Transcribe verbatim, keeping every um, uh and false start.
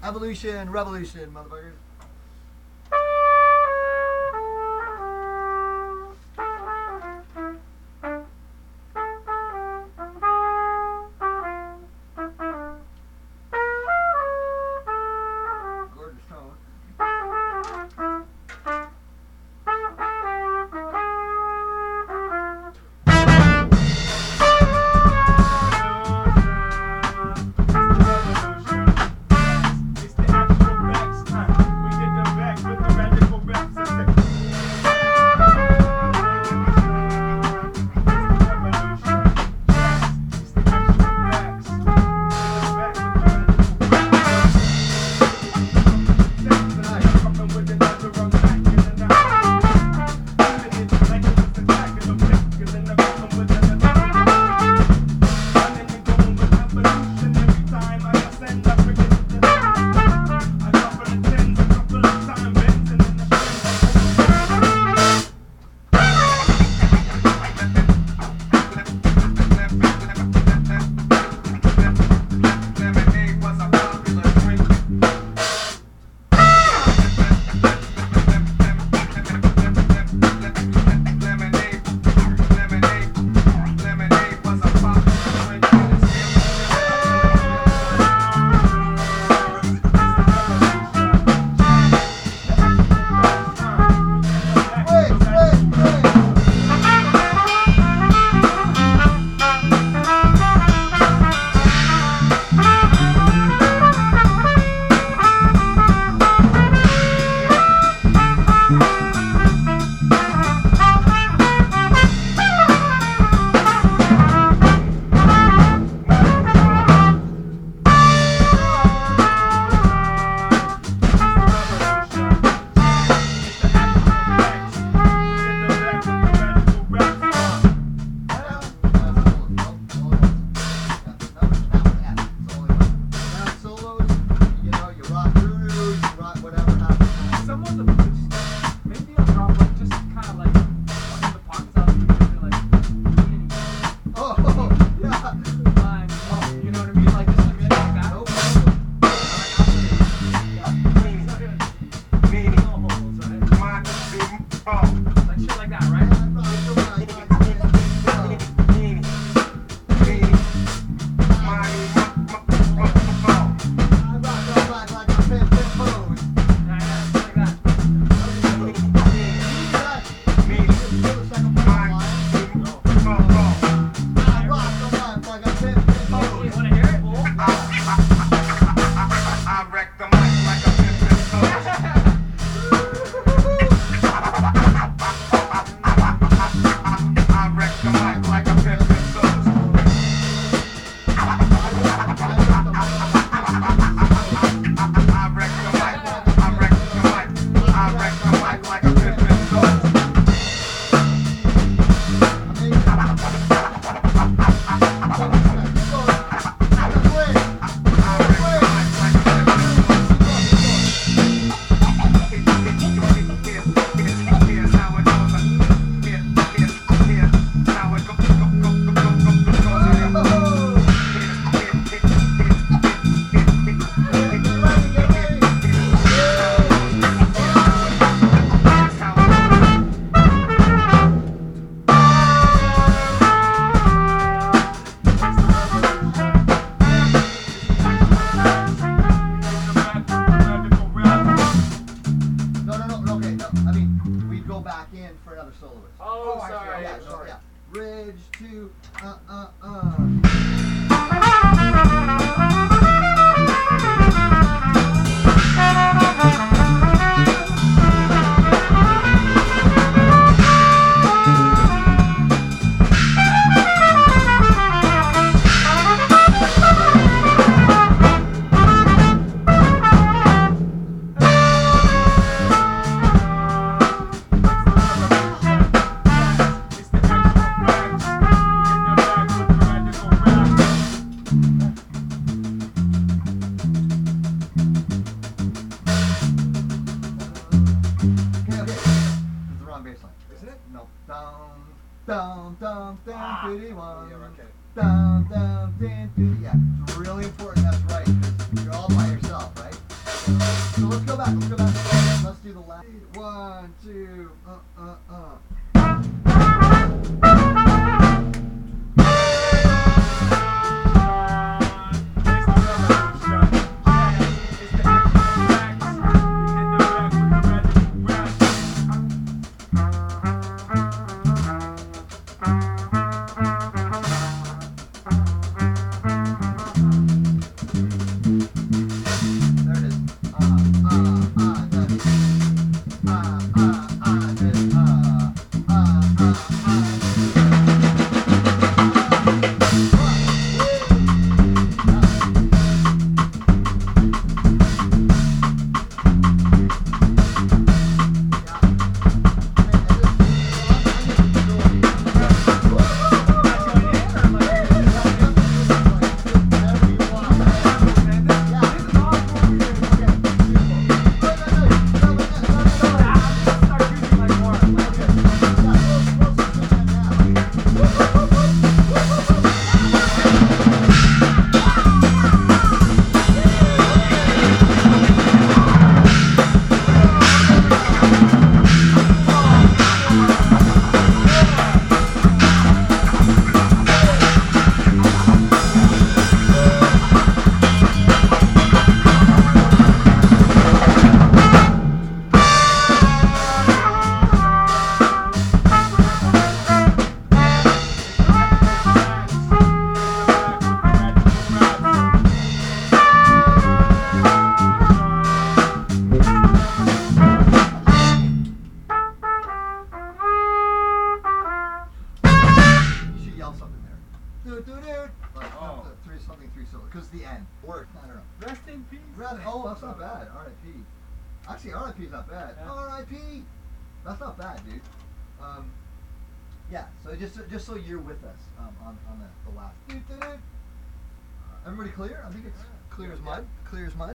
Evolution, revolution, motherfuckers. Gorgeous tone. Bridge to uh uh uh. Down, down, down, diddy one. Yeah, okay. Down, down, down, diddy. Yeah, it's really important. That's right. 'Cause you're all by yourself, right? So let's go back. Let's go back. Let's do the last. One, two, uh, uh, uh. Because the end. Work. I don't know. Rest in peace. Rest, oh, that's not bad. R I P Actually, R I P is not bad. Yeah. R I P That's not bad, dude. Um, yeah. So just just so you're with us um, on on the, the last. Everybody clear? I think it's clear as mud. Clear as mud.